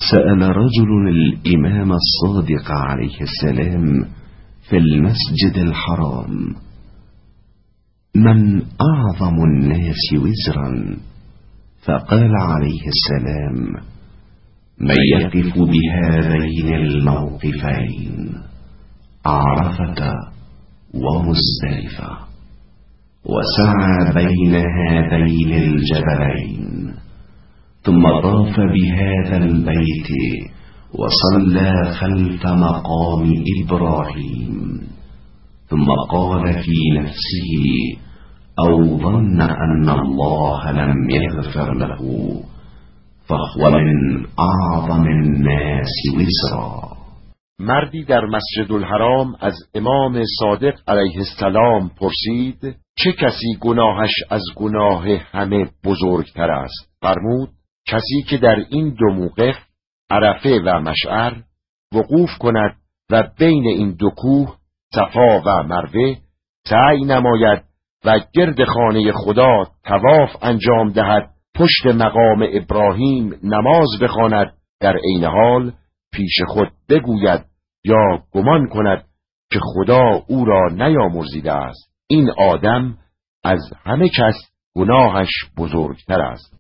سأل رجل الإمام الصادق عليه السلام في المسجد الحرام: من أعظم الناس وزرا؟ فقال عليه السلام: من يقف بهذين الموقفين، عرفة ومزدلفة، وسعى بين هذين الجبلين، ثم طاف بهذا البيت وصلى خلف مقام إبراهيم، ثم قال في نفسه أو ظن أن الله لم يغفر له، فهو من أعظم الناس وزرا. مردی در مسجد الحرام از امام صادق علیه السلام پرسید: چه کسی گناهش از گناه همه بزرگتر است؟ فرمود: کسی که در این دو موقف، عرفه و مشعر، وقوف کند و بین این دو کوه، صفا و مروه، سعی نماید و گرد خانه خدا طواف انجام دهد، پشت مقام ابراهیم نماز بخواند، در عین حال پیش خود بگوید یا گمان کند که خدا او را نیامرزیده است، این آدم از همه کس گناهش بزرگتر است.